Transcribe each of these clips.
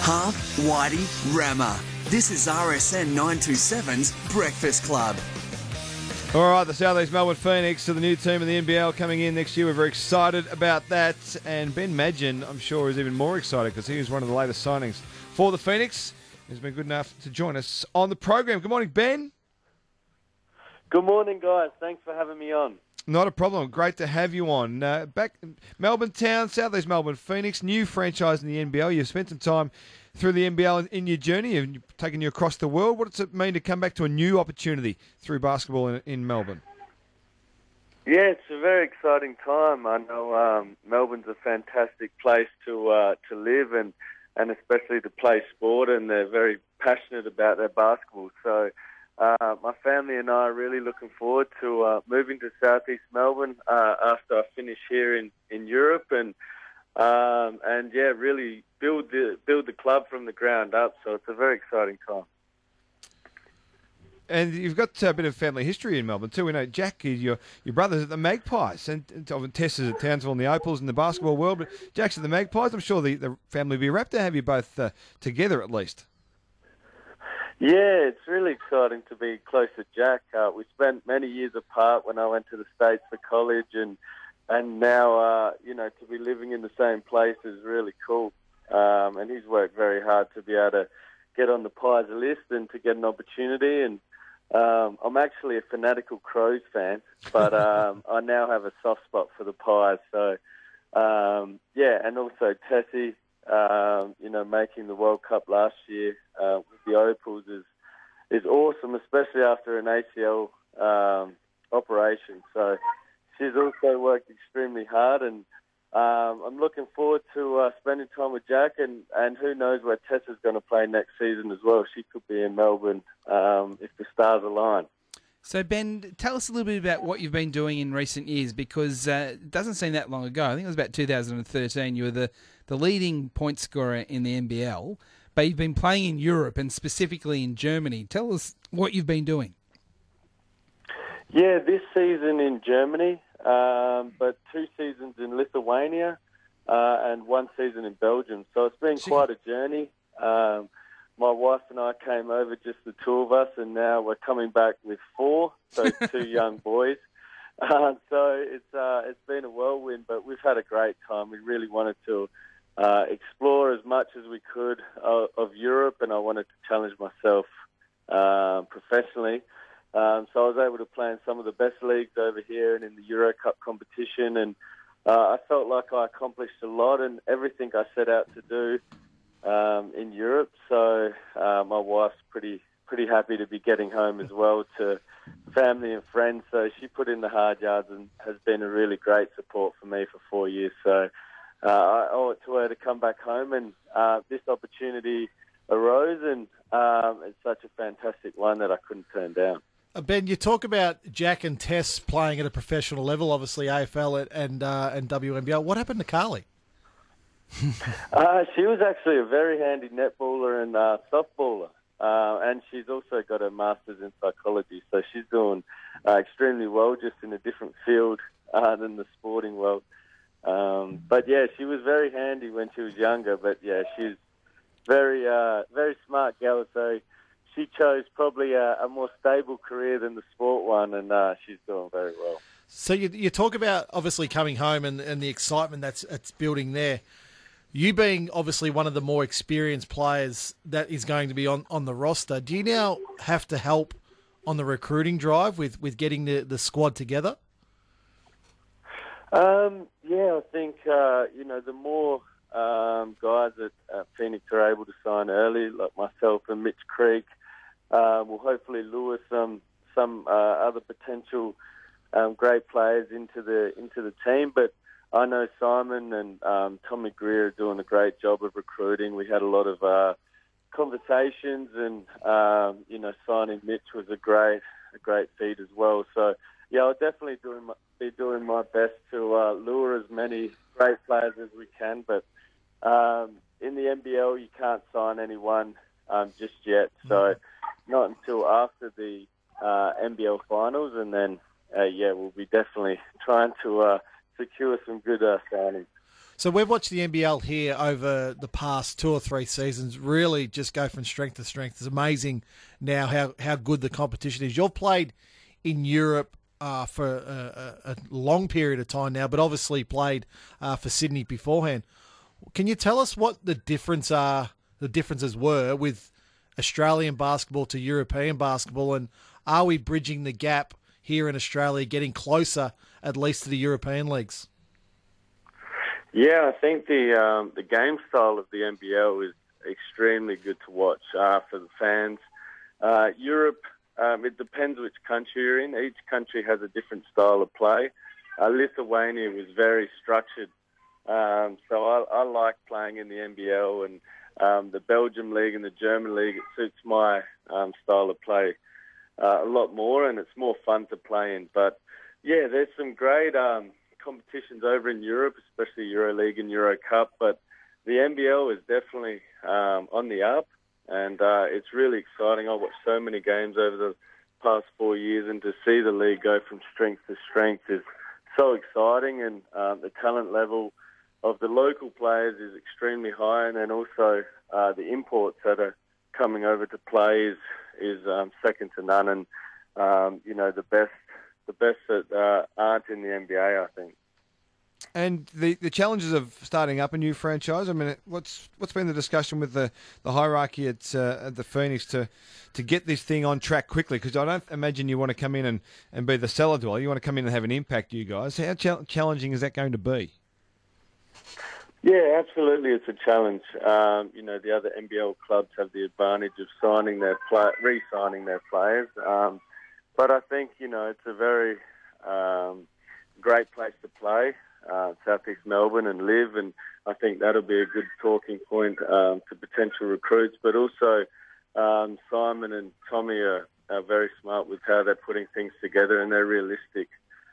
Harp, Whitey, Rammer. This is RSN 927's Breakfast Club. All right, the South East Melbourne Phoenix are the new team in the NBL coming in next year. We're very excited about that. And Ben Madgen, I'm sure, is even more excited because he was one of the latest signings for the Phoenix. He's been good enough to join us on the program. Good morning, Ben. Good morning, guys. Thanks for having me on. Not a problem. Great to have you on. Back in Melbourne Town, South East Melbourne Phoenix, new franchise in the NBL. You've spent some time through the NBL in your journey and taken you across the world. What does it mean to come back to a new opportunity through basketball in Melbourne? Yeah, it's a very exciting time. I know Melbourne's a fantastic place to live and especially to play sport, and they're very passionate about their basketball. So my family and I are really looking forward to moving to Southeast Melbourne after I finish here in Europe and really build the club from the ground up. So it's a very exciting time. And you've got a bit of family history in Melbourne too. We know Jack, your brother's at the Magpies, and Tess is at Townsville and the Opals in the basketball world. But Jack's at the Magpies. I'm sure the family will be rapt to have you both together at least. Yeah, it's really exciting to be close to Jack. We spent many years apart when I went to the States for college, and now to be living in the same place is really cool. And he's worked very hard to be able to get on the Pies list and to get an opportunity. And I'm actually a fanatical Crows fan, but I now have a soft spot for the Pies. So and also Tessie, making the World Cup last year with the Opals is awesome, especially after an ACL operation. So she's also worked extremely hard, and I'm looking forward to spending time with Jack, and who knows where Tessa's going to play next season as well. She could be in Melbourne if the stars align. So, Ben, tell us a little bit about what you've been doing in recent years, because it doesn't seem that long ago. I think it was about 2013. You were the leading point scorer in the NBL, but you've been playing in Europe and specifically in Germany. Tell us what you've been doing. Yeah, this season in Germany, but 2 seasons in Lithuania and 1 season in Belgium. So it's been quite a journey. My wife and I came over, just the 2 of us, and now we're coming back with 4, so 2 young boys. So it's been a whirlwind, but we've had a great time. We really wanted to explore as much as we could of Europe, and I wanted to challenge myself professionally. So I was able to play in some of the best leagues over here and in the Euro Cup competition, and I felt like I accomplished a lot and everything I set out to do in Europe. So my wife's pretty happy to be getting home as well to family and friends. So she put in the hard yards and has been a really great support for me for 4 years. So I owe it to her to come back home, and this opportunity arose, and it's such a fantastic one that I couldn't turn down. Ben, you talk about Jack and Tess playing at a professional level, obviously AFL and WNBL. What happened to Carly? She was actually a very handy netballer and softballer, and she's also got a master's in psychology, so she's doing extremely well, just in a different field than the sporting world. But yeah, she was very handy when she was younger, but yeah, she's very smart girl, so she chose probably a more stable career than the sport one, and she's doing very well. So you talk about obviously coming home and the excitement that's building there. You being obviously one of the more experienced players that is going to be on the roster, do you now have to help on the recruiting drive with getting the squad together? Yeah, I think the more guys at Phoenix are able to sign early, like myself and Mitch Creek, will hopefully lure some other potential great players into the team. But I know Simon and Tommy Greer are doing a great job of recruiting. We had a lot of conversations, and signing Mitch was a great feat as well. So yeah, I'll definitely be doing my best to lure as many great players as we can. But in the NBL, you can't sign anyone just yet. So not until after the NBL finals, and then we'll be definitely trying to secure some good signings. So we've watched the NBL here over the past 2 or 3 seasons really just go from strength to strength. It's amazing now how good the competition is. You've played in Europe for a long period of time now, but obviously played for Sydney beforehand. Can you tell us what the differences were with Australian basketball to European basketball, and are we bridging the gap here in Australia, getting closer at least to the European leagues? Yeah, I think the game style of the NBL is extremely good to watch for the fans. Europe, it depends which country you're in. Each country has a different style of play. Lithuania was very structured, so I like playing in the NBL, and the Belgium League and the German League, it suits my style of play a lot more, and it's more fun to play in. But yeah, there's some great competitions over in Europe, especially EuroLeague and Euro Cup, but the NBL is definitely on the up, and it's really exciting. I watched so many games over the past 4 years, and to see the league go from strength to strength is so exciting, and the talent level of the local players is extremely high, and then also the imports that are coming over to play is second to none, and the best that aren't in the NBA, I think. And the challenges of starting up a new franchise. I mean, what's been the discussion with the hierarchy at the Phoenix to get this thing on track quickly? Because I don't imagine you want to come in and be the cellar dweller. You want to come in and have an impact, you guys. How challenging is that going to be? Yeah, absolutely, it's a challenge. The other NBL clubs have the advantage of re-signing their players. But I think, it's a very great place to play, Southeast Melbourne, and live, and I think that'll be a good talking point to potential recruits. But also, Simon and Tommy are very smart with how they're putting things together, and they're realistic.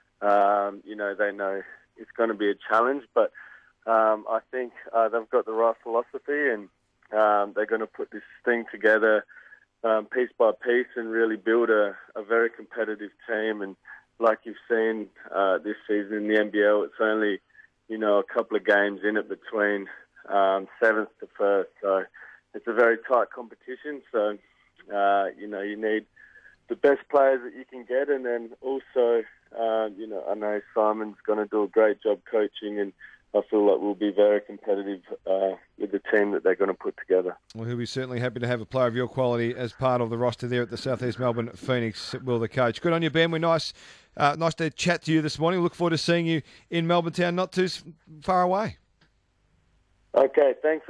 They know it's going to be a challenge, but I think they've got the right philosophy, and they're going to put this thing together piece by piece and really build a very competitive team. And like you've seen this season in the NBL, it's only, a couple of games in it between 7th to 1st. So it's a very tight competition. So, you need the best players that you can get. And then also, I know Simon's going to do a great job coaching, and I feel like we'll be very competitive with the team that they're going to put together. Well, he'll be certainly happy to have a player of your quality as part of the roster there at the Southeast Melbourne Phoenix, Will, the coach. Good on you, Ben. We're nice to chat to you this morning. Look forward to seeing you in Melbourne Town, not too far away. Okay, thanks.